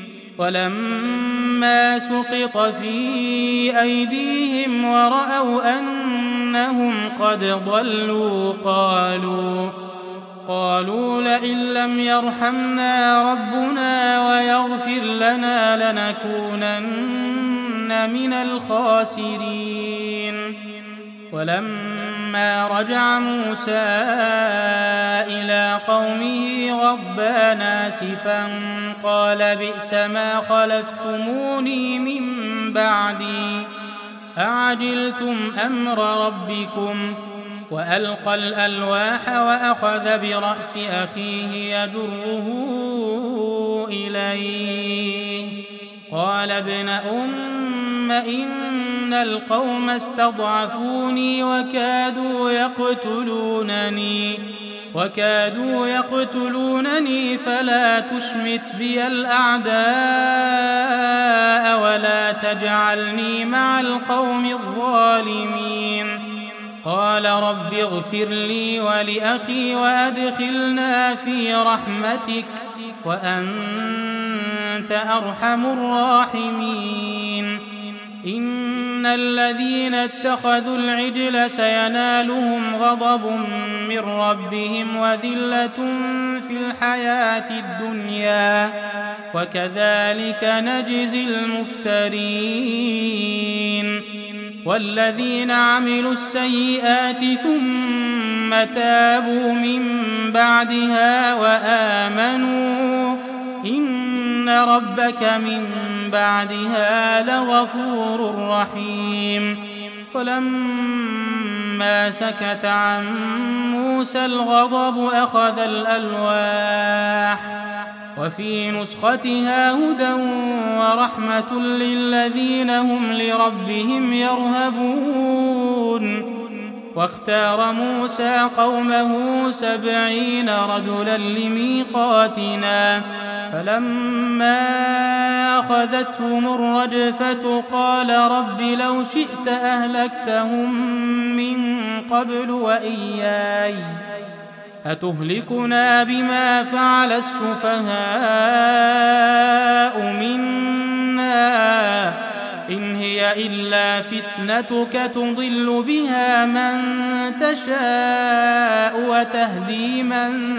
ولما سقط في أيديهم ورأوا أنهم قد ضلوا قالوا قالوا لئن لم يرحمنا ربنا ويغفر لنا لنكونن من الخاسرين ولما رجع موسى إلى قومه غضبان آسفا قال بئس ما خلفتموني من بعدي أعجلتم أمر ربكم وألقى الألواح وأخذ برأس أخيه يجره إليه قال ابن أم إن القوم استضعفوني وكادوا يقتلونني وكادوا يقتلونني فلا تشمت بي الأعداء ولا تجعلني مع القوم الظالمين قال رب اغفر لي ولأخي وأدخلنا في رحمتك وأنت أرحم الراحمين إن الذين اتخذوا العجل سينالهم غضب من ربهم وذلة في الحياة الدنيا وكذلك نجزي المفترين والذين عملوا السيئات ثم تابوا من بعدها وآمنوا إن ربك من بعدها لغفور رحيم ولما سكت عن موسى الغضب أخذ الألواح وفي نسختها هدى ورحمة للذين هم لربهم يرهبون واختار موسى قومه سبعين رجلا لميقاتنا فلما أخذتهم الرجفة قال رب لو شئت أهلكتهم من قبل وإياي أتهلكنا بما فعل السفهاء منا إن هي إلا فتنتك تضل بها من تشاء وتهدي من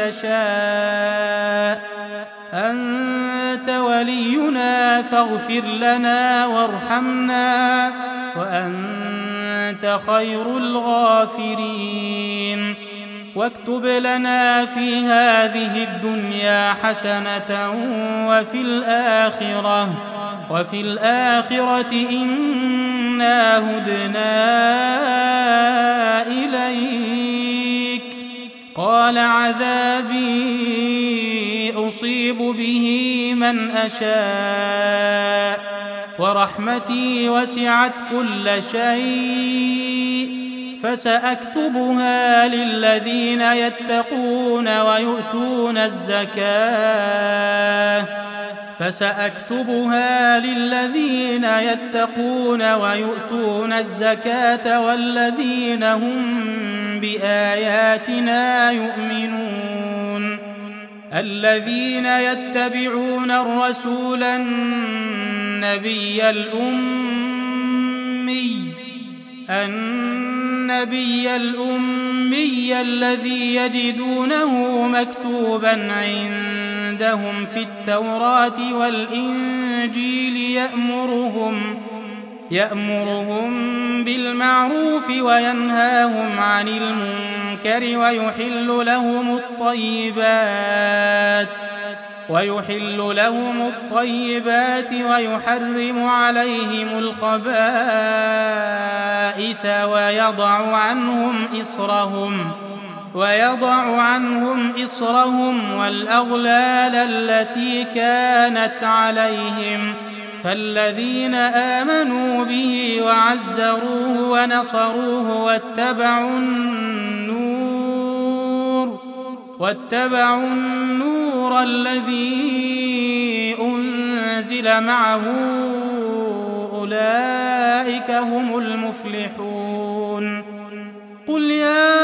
تشاء أنت ولينا فاغفر لنا وارحمنا وأنت خير الغافرين واكتب لنا في هذه الدنيا حسنة وفي الآخرة وفي الآخرة إنا هدنا إليك قال عذابي أصيب به من أشاء ورحمتي وسعت كل شيء فسأكتبها للذين يتقون ويؤتون الزكاة فسأكتبها للذين يتقون ويؤتون الزكاة والذين هم بآياتنا يؤمنون الذين يتبعون الرسول النبي الأمي النبي الأمي الذي يجدونه مكتوبا عندهم في التوراة والإنجيل يأمرهم يأمرهم بالمعروف وينهاهم عن المنكر ويحل لهم الطيبات ويحل لهم الطيبات ويحرم عليهم الخبائث ويضع عنهم إصرهم ويضع عنهم إصرهم والأغلال التي كانت عليهم فالذين آمنوا به وعزروه ونصروه واتبعوا النور واتبعوا النور الذي أنزل معه أولئك هم المفلحون. قل يا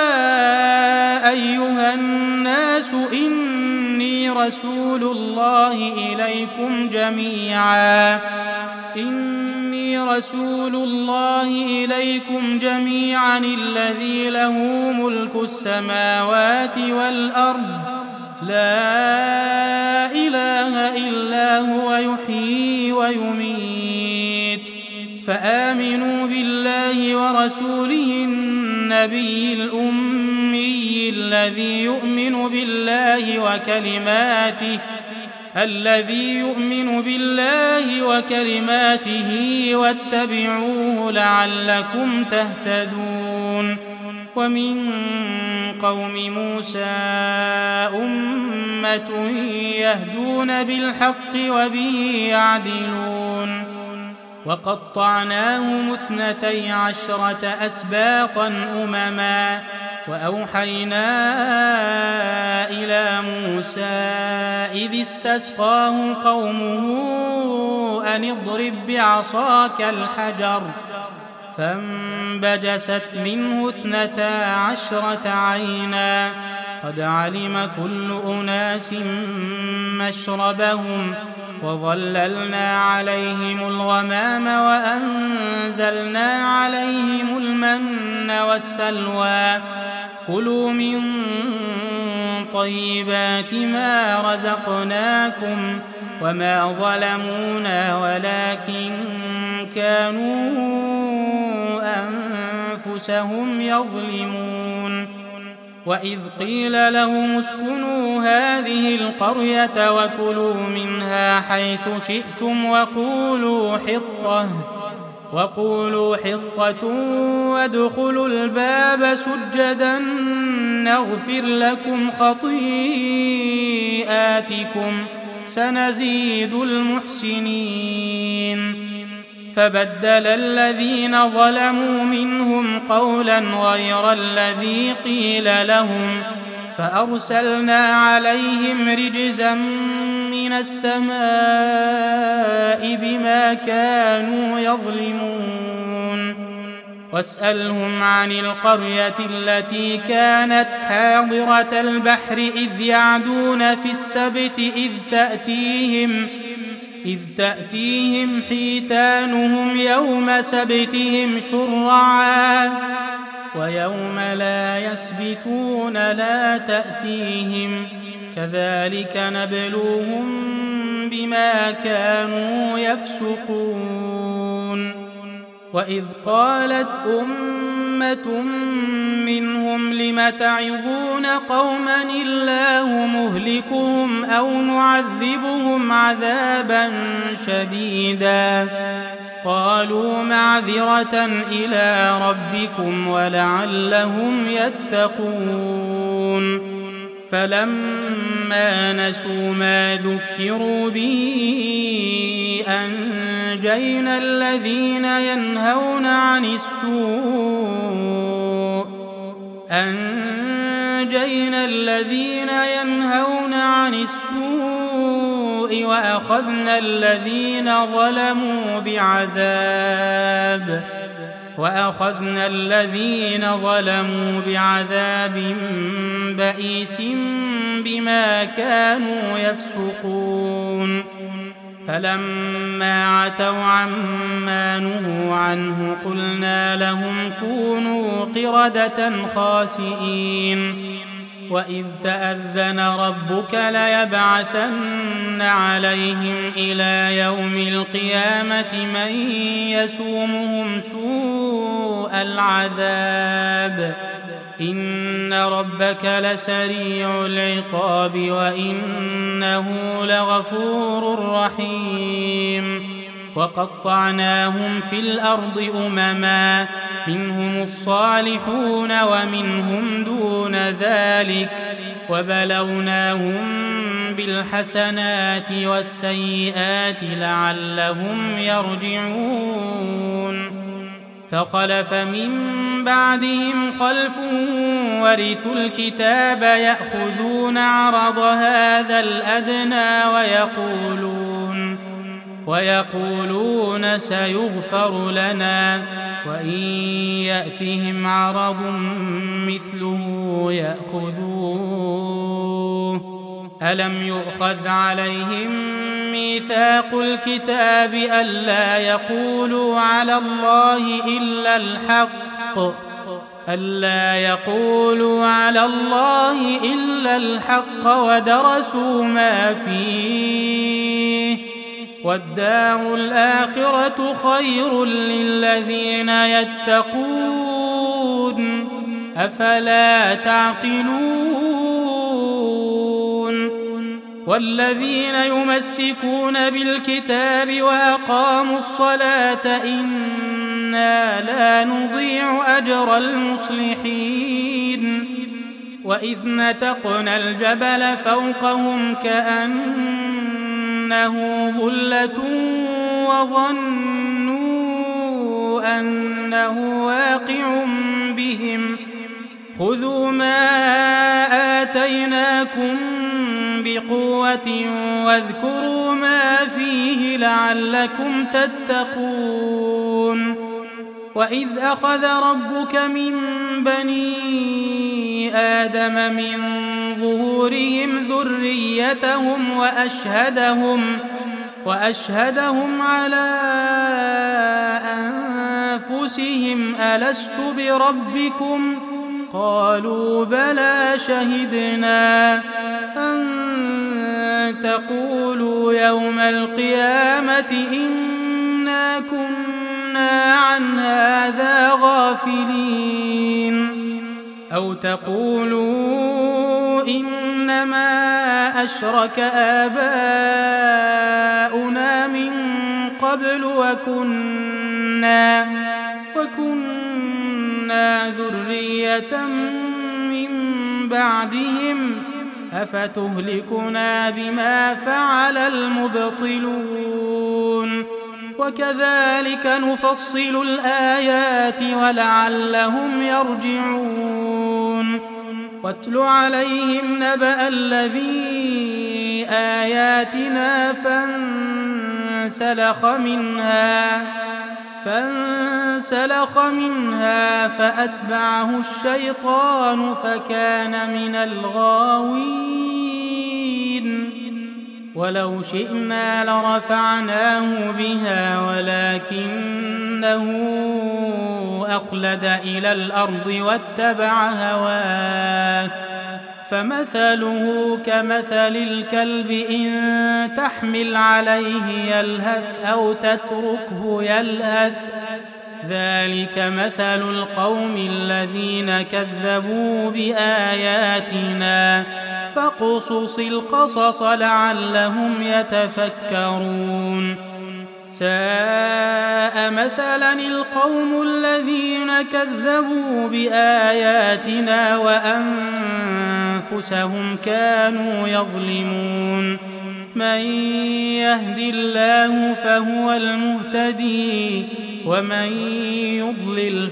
أيها الناس إني رسول الله إليكم جميعا إني رسول الله إليكم جميعا الذي له ملك السماوات والأرض لا إله إلا هو يحيي ويميت فآمنوا بالله ورسوله النبي الأمي الذي يؤمن بالله وكلماته الذي يؤمن بالله وكلماته واتبعوه لعلكم تهتدون. ومن قوم موسى أمة يهدون بالحق وبه يعدلون. وقطعناهم اثنتي عشرة أسباطا أمما وأوحينا إلى موسى إذ استسقاه قومه أن اضرب بعصاك الحجر فانبجست منه اثنتا عشرة عينا قد علم كل أناس مشربهم وظللنا عليهم الغمام وأنزلنا عليهم المن والسلوى كلوا من طيبات ما رزقناكم وما ظلمونا ولكن كانوا أنفسهم يظلمون. وإذ قيل لهم اسكنوا هذه القرية وكلوا منها حيث شئتم وقولوا حطة وقولوا حطة وادخلوا الباب سجدا نغفر لكم خطيئاتكم سنزيد المحسنين. فبدل الذين ظلموا منهم قولا غير الذي قيل لهم فأرسلنا عليهم رجزا من السماء بما كانوا يظلمون. واسألهم عن القرية التي كانت حاضرة البحر إذ يعدون في السبت إذ تأتيهم إذ تأتيهم حيتانهم يوم سبتهم شرعا ويوم لا يسبتون لا تأتيهم كذلك نبلوهم بما كانوا يفسقون. وإذ قالت أمة منهم لم تعظون قوما الله مهلكهم أو معذبهم عذابا شديدا قالوا معذرة إلى ربكم ولعلهم يتقون. فلما نسوا ما ذكروا به أنجينا الذين ينهون عن السوء أنجينا الذين ينهون عن السوء وأخذنا الذين ظلموا بعذاب وأخذنا الذين ظلموا بعذاب بئيس بما كانوا يفسقون. فلما عتوا عما نهوا عنه قلنا لهم كونوا قردة خاسئين. وإذ تأذن ربك ليبعثن عليهم إلى يوم القيامة من يسومهم سوء العذاب إن ربك لسريع العقاب وإنه لغفور رحيم وقطعناهم في الأرض أمما منهم الصالحون ومنهم دون ذلك وبلوناهم بالحسنات والسيئات لعلهم يرجعون فخلف من بعدهم خلف ورثوا الكتاب يأخذون عرض هذا الأدنى ويقولون ويقولون سيغفر لنا وإن يأتهم عرض مثله يأخذوه ألم يؤخذ عليهم ميثاق الكتاب ألا يقولوا على الله إلا الحق ألا يقولوا على الله إلا الحق ودرسوا ما فيه والدار الآخرة خير للذين يتقون أفلا تعقلون والذين يمسكون بالكتاب وأقاموا الصلاة إنا لا نضيع أجر المصلحين وإذ نتقنا الجبل فوقهم كأنه ظلة وظنوا أنه واقع بهم خذوا ما آتيناكم بقوة واذكروا ما فيه لعلكم تتقون وإذ أخذ ربك من بني آدم من ظهورهم ذريتهم وأشهدهم وأشهدهم على أنفسهم ألست بربكم قالوا بلى شهدنا أن تقولوا يوم القيامة إنا كنا عن هذا غافلين أو تقولوا إنما أشرك آباؤنا من قبل وكنا وكنا ذرية من بعدهم أفتهلكنا بما فعل المبطلون وكذلك نفصل الآيات ولعلهم يرجعون واتل عليهم نبأ الذي آياتنا فانسلخ منها فانسلخ منها فأتبعه الشيطان فكان من الغاوين ولو شئنا لرفعناه بها ولكنه أخلد إلى الأرض واتبع هواه فمثله كمثل الكلب إن تحمل عليه يلهث أو تتركه يلهث ذلك مثل القوم الذين كذبوا بآياتنا فاقصص القصص لعلهم يتفكرون ساء مثلا القوم الذين كذبوا بآياتنا وأنفسهم كانوا يظلمون من يهد الله فهو المهتدي ومن يضلل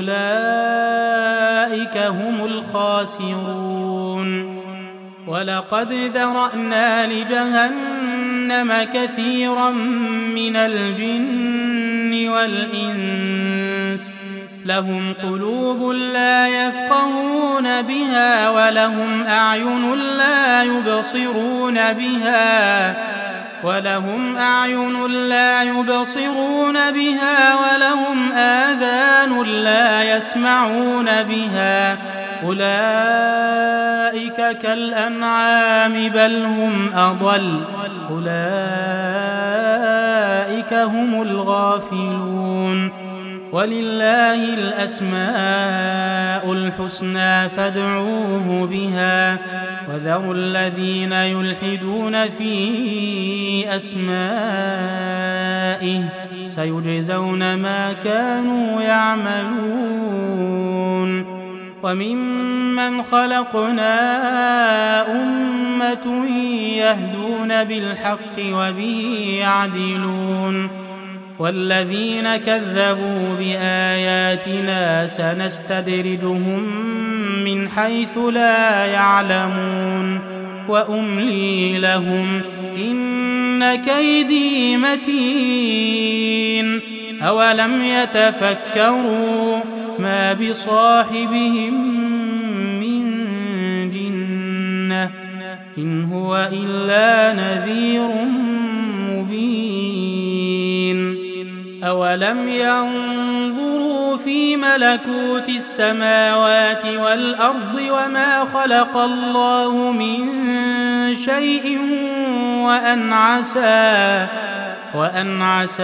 فأولئك هم الخاسرون ولقد ذرأنا لجهنم كثيرا من الجن والإنس لهم قلوب لا يفقهون بها ولهم أعين لا يبصرون بها ولهم أعين لا يبصرون بها ولهم آذان لا يسمعون بها أولئك كالأنعام بل هم أضل أولئك هم الغافلون ولله الأسماء الحسنى فادعوه بها وذروا الذين يلحدون في أسمائه سيجزون ما كانوا يعملون. وممن خلقنا أمة يهدون بالحق وبه يعدلون والذين كذبوا بآياتنا سنستدرجهم من حيث لا يعلمون وأملي لهم إن كيدي متين. أولم يتفكروا ما بصاحبهم من جنة إن هو إلا نذير مبين. أولم ينظروا في ملكوت السماوات والأرض وما خلق الله من شيء وأن عسى وأن عسى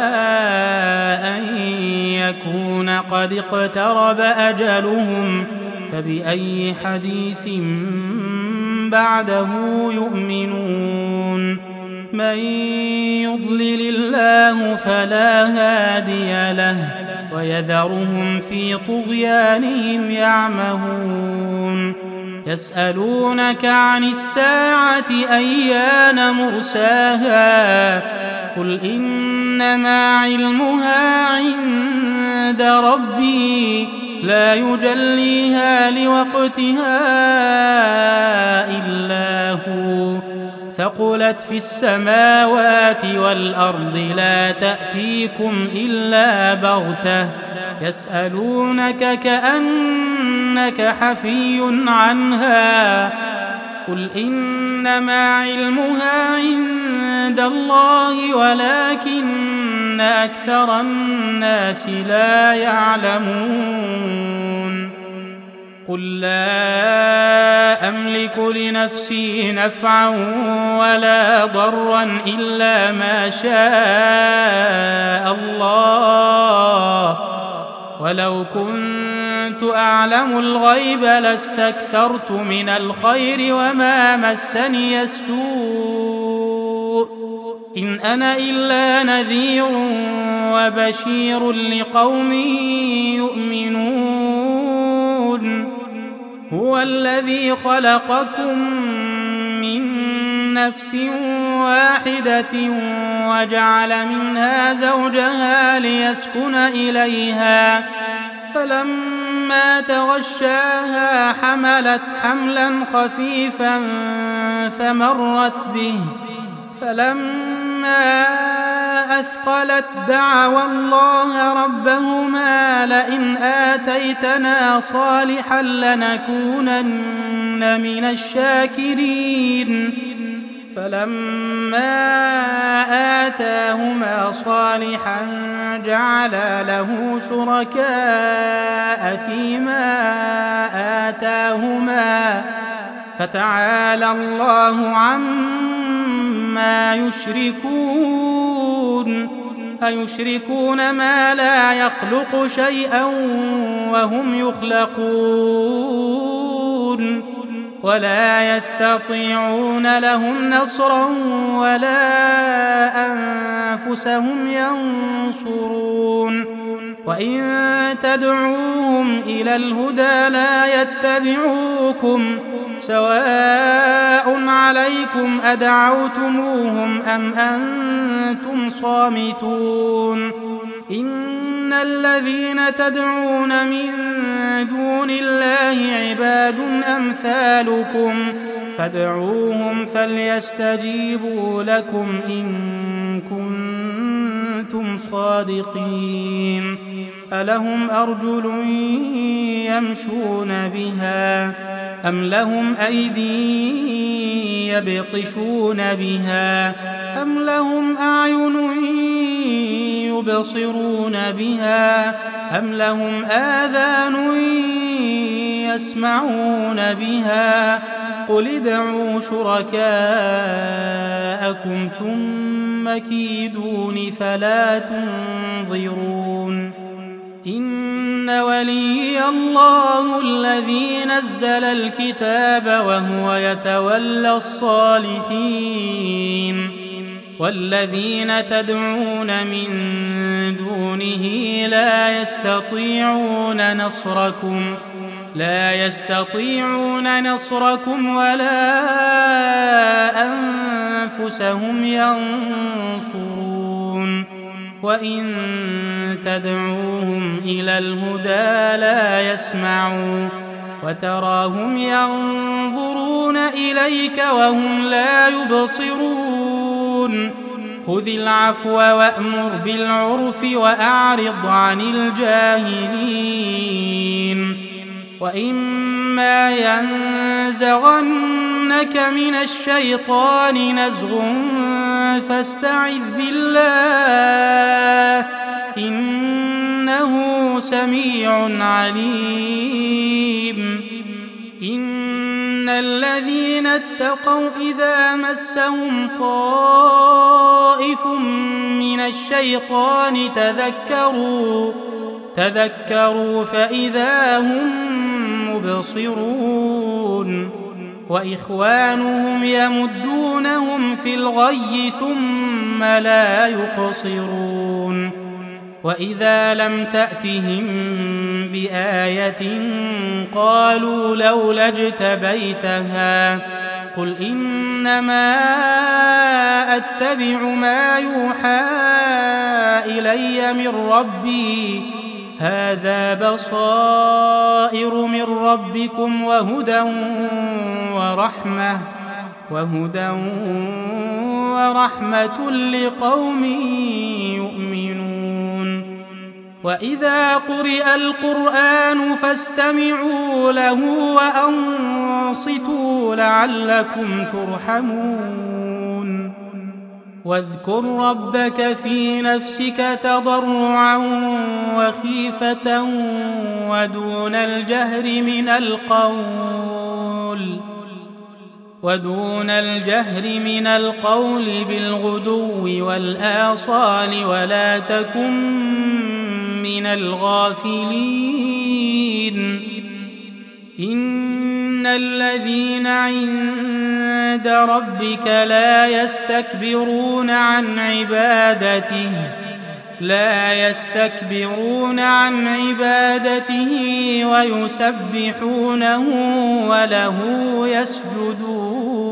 أن يكون قد اقترب أجلهم فبأي حديث بعده يؤمنون. من يضلل الله فلا هادي له ويذرهم في طغيانهم يعمهون. يسألونك عن الساعة أيان مرساها قل إنما علمها عند ربي لا يجليها لوقتها إلا هو ثقلت في السماوات والأرض لا تأتيكم إلا بغتة يسألونك كأنك حفي عنها قل إنما علمها عند الله ولكن أكثر الناس لا يعلمون. قل لا أملك لنفسي نفعا ولا ضرا إلا ما شاء الله ولو كنت أعلم الغيب لاستكثرت من الخير وما مسني السوء إن أنا إلا نذير وبشير لقوم يؤمنون. هو الذي خلقكم من نفس واحدة وجعل منها زوجها ليسكن إليها فلما تغشاها حملت حملا خفيفا فمرت به فلما أثقلت دعوا الله ربهما لئن آتيتنا صالحا لنكونن من الشاكرين فلما آتاهما صالحا جعل له شركاء فيما آتاهما فتعالى الله عما يشركون. أيشركون ما لا يخلق شيئا وهم يخلقون ولا يستطيعون لهم نصرا ولا أنفسهم ينصرون. وإن تدعوهم إلى الهدى لا يتبعوكم سواء عليكم أدعوتموهم أم أنتم صامتون. إن الذين تدعون من دون الله عباد أمثالكم فادعوهم فليستجيبوا لكم إن كنتم صادقين. ألهم أرجل يمشون بها أم لهم أيدي يبطشون بها أم لهم أعين يبصرون بها أم لهم آذان يسمعون بها قل ادعوا شركاءكم ثم كيدون فلا تنظرون. إن وليي الله الذي نزل الكتاب وهو يتولى الصالحين والذين تدعون من دونه لا يستطيعون نصركم لا يستطيعون نصركم ولا أنفسهم ينصرون وإن تدعوهم إلى الهدى لا يسمعوا وتراهم ينظرون إليك وهم لا يبصرون خذ العفو وأمر بالعرف وأعرض عن الجاهلين وإما ينزغنك من الشيطان نزغ فاستعذ بالله إنه سميع عليم إن الذين اتقوا إذا مسهم طائف من الشيطان تذكروا تذكروا فإذا هم مبصرون وإخوانهم يمدونهم في الغي ثم لا يقصرون وإذا لم تأتهم بآية قالوا لولا اجتبيتها قل إنما أتبع ما يوحى إلي من ربي هذا بصائر من ربكم وهدى ورحمة وهدى ورحمة لقوم يؤمنون وإذا قرئ القرآن فاستمعوا له وأنصتوا لعلكم ترحمون واذكر ربك في نفسك تضرعا وخيفة ودون الجهر من القول ودون الجهر من القول بالغدو والآصال ولا تكن من الغافلين إن الذين عند ربك لا يستكبرون عن عبادته لا يستكبرون عن عبادته ويسبحونه وله يسجدون